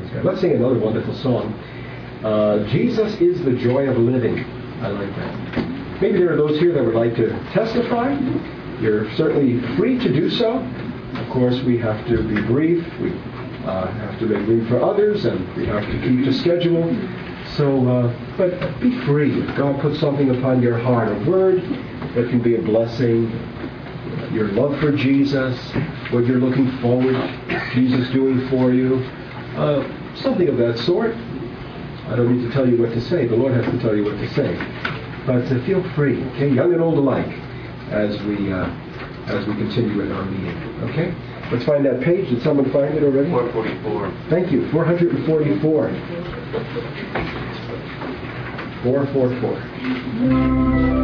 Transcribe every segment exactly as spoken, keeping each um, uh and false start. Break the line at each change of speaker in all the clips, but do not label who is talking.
God. Let's sing another wonderful song. Uh, Jesus is the joy of living. I like that. Maybe there are those here that would like to testify. You're certainly free to do so. Of course, we have to be brief. We uh, have to make room for others, and we have to keep the schedule. So, uh, but be free. If God puts something upon your heart, a word that can be a blessing, your love for Jesus, what you're looking forward to Jesus doing for you, uh, something of that sort. I don't need to tell you what to say. The Lord has to tell you what to say. But uh, feel free, okay, young and old alike, as we uh, as we continue in our meeting. Okay, let's find that page. Did someone find it already?
four forty-four.
Thank you. four forty-four. four forty-four.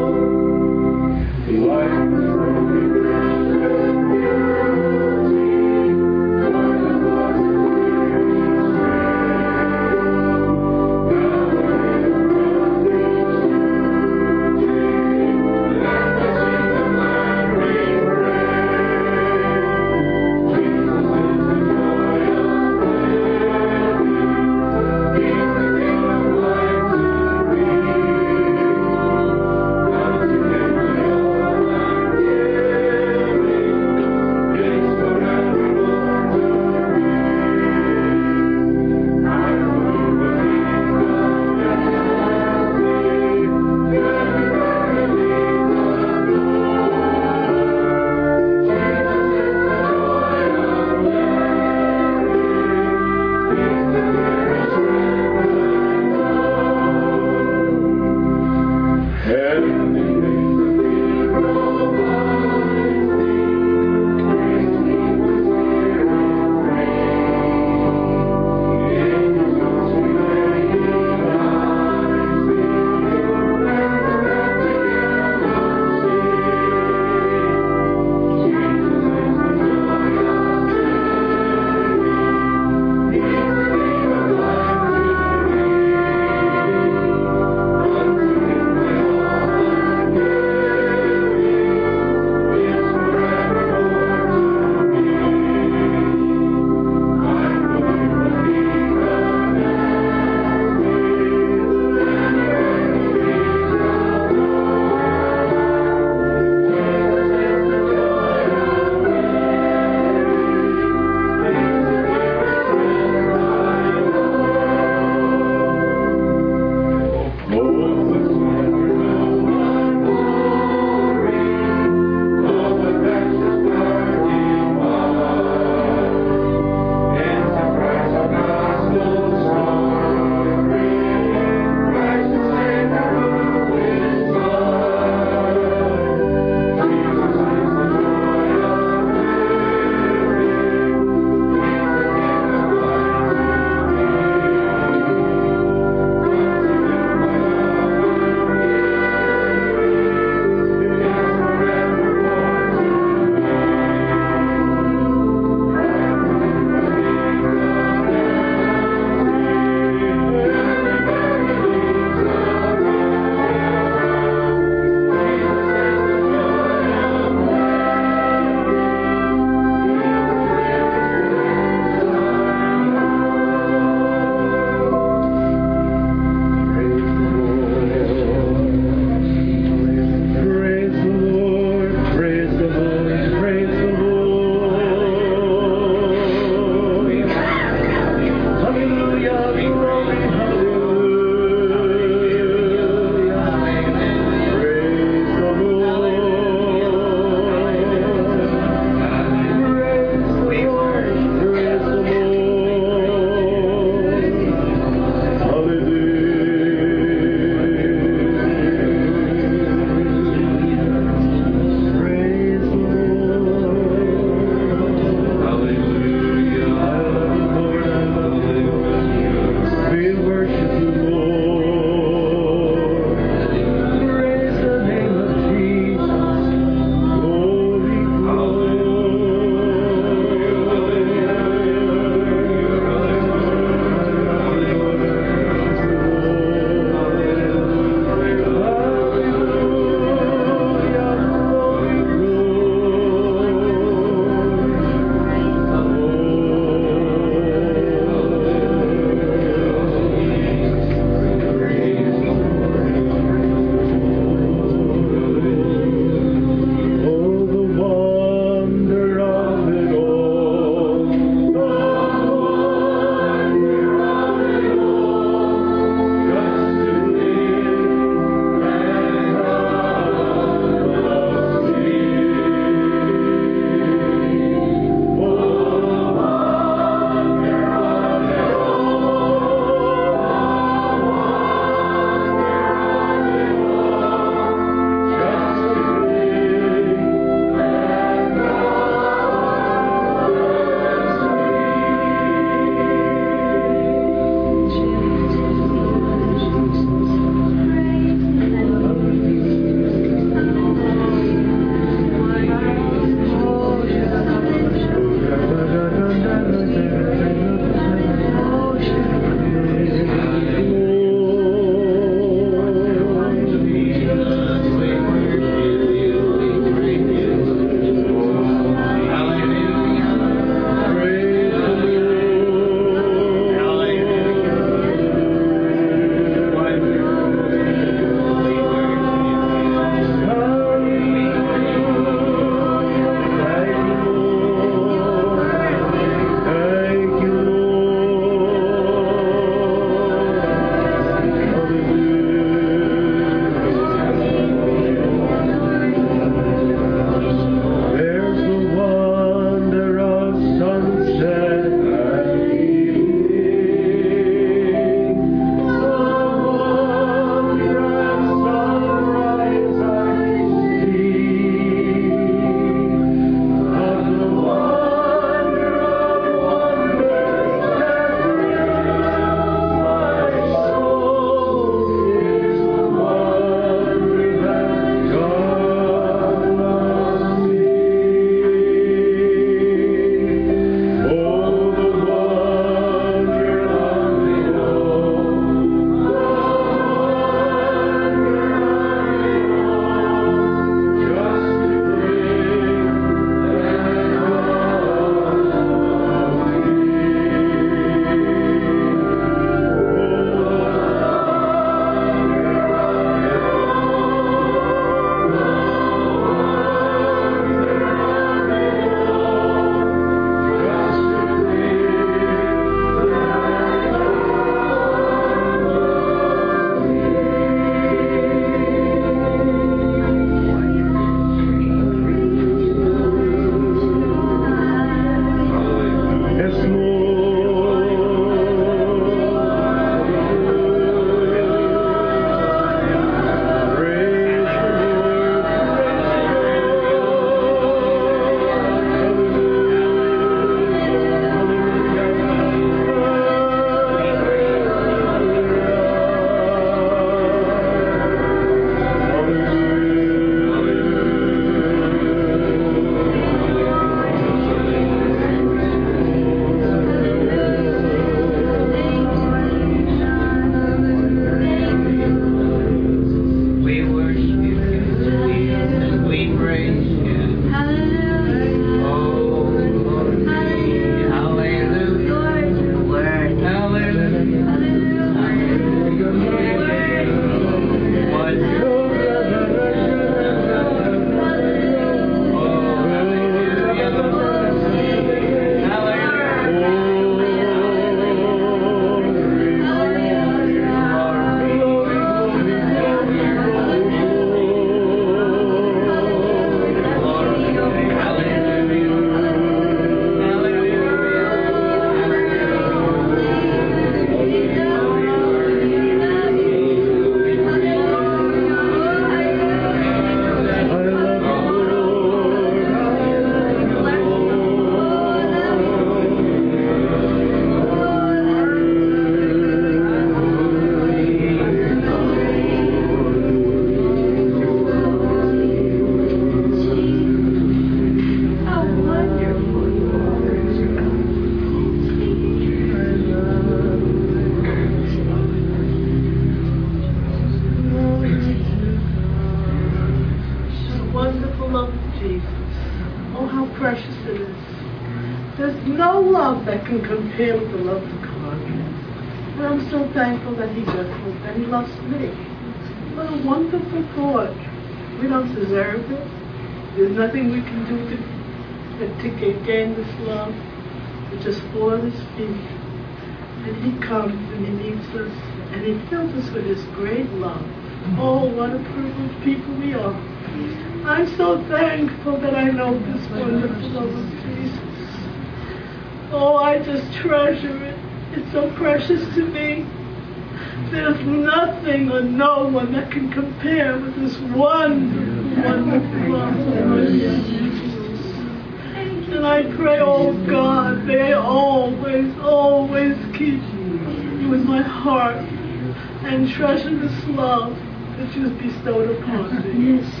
love of Jesus. Oh, how precious it is. There's no love that can compare with the love of God. And I'm so thankful that He does, that He loves me. What a wonderful thought. We don't deserve it. There's nothing we can do to, to gain this love. We just fall at His feet. And He comes and He meets us. And He fills us with His great love. Oh, what a privileged people we are. I'm so thankful that I know this wonderful love of Jesus. Oh, I just treasure it. It's so precious to me. There's nothing or no one that can compare with this wonderful, wonderful love of Jesus. And I pray, oh God, may I always, always keep you in my heart and treasure this love that you have bestowed upon me. Yes,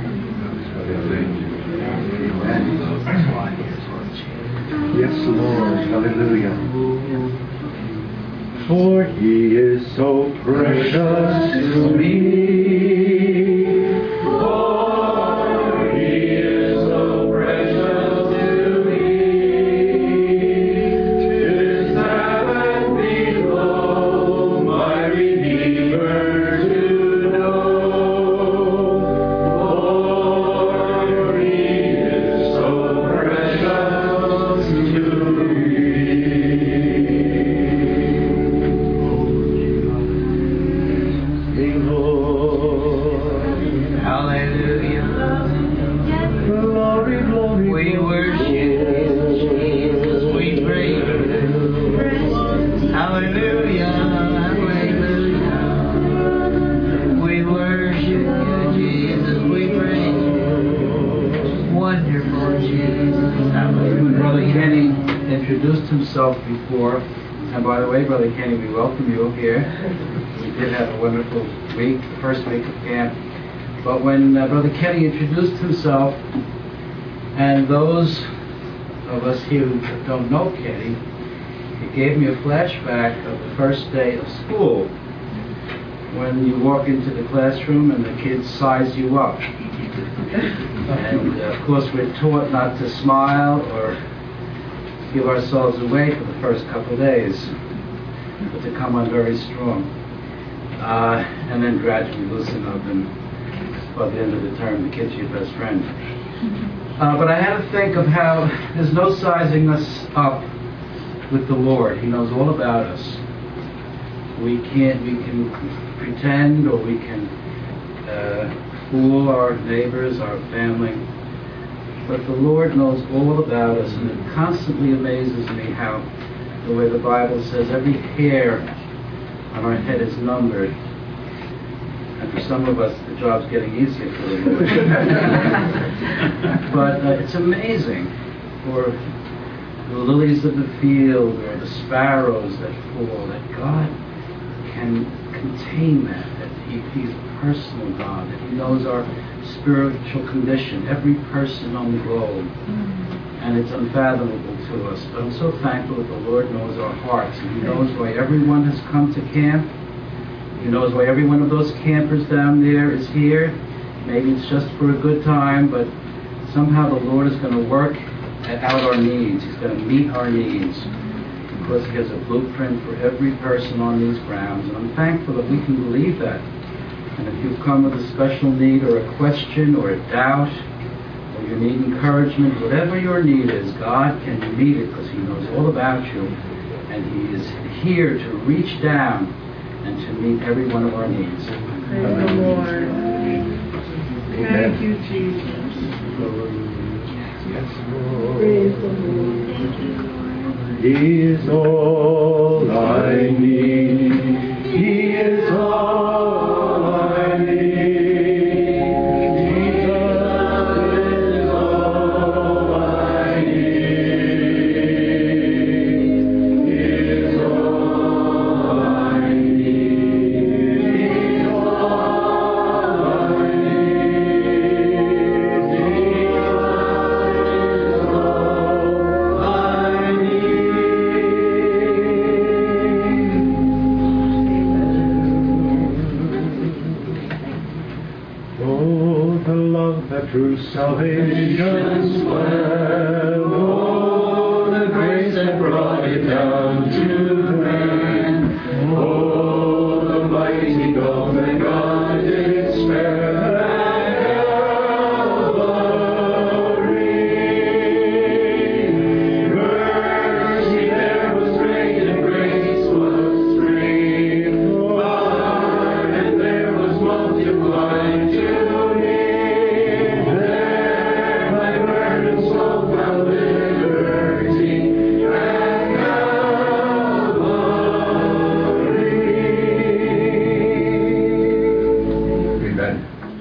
Lord.
Yes, Lord. Hallelujah. For He is so precious to me. For He is so precious to me. Tis heaven below, my Redeemer to know. For He is so precious to me.
Introduced himself before, and by the way, Brother Kenny, we welcome you here. We did have a wonderful week, the first week of camp. But when uh, Brother Kenny introduced himself, and those of us here who don't know Kenny, it gave me a flashback of the first day of school, when you walk into the classroom and the kids size you up. And uh, of course we're taught not to smile or give ourselves away for the first couple of days, but to come on very strong. Uh, and then gradually loosen up, and by the end of the term, the kid's your best friend. Uh, but I had to think of how there's no sizing us up with the Lord. He knows all about us. We can't, we can pretend, or we can uh, fool our neighbors, our family. But the Lord knows all about us, and it constantly amazes me how the way the Bible says every hair on our head is numbered. And for some of us, the job's getting easier for the Lord. But uh, it's amazing for the lilies of the field or the sparrows that fall, that God can contain that, that he, He's a personal God, that He knows our spiritual condition, every person on the globe. And it's unfathomable to us. But I'm so thankful that the Lord knows our hearts, and He knows why everyone has come to camp. He knows why every one of those campers down there is here. Maybe it's just for a good time, but somehow the Lord is going to work out our needs. He's going to meet our needs, because He has a blueprint for every person on these grounds. And I'm thankful that we can believe that. And if you've come with a special need or a question or a doubt, or you need encouragement, whatever your need is, God can meet it, because He knows all about you. And He is here to reach down and to meet every one of our needs.
Praise the Lord. Thank you, Jesus.
Yes, Lord.
Praise the Lord.
He is all I need. He is all I need. love, the love that drew salvation's plan. Oh, the grace that brought it down to man.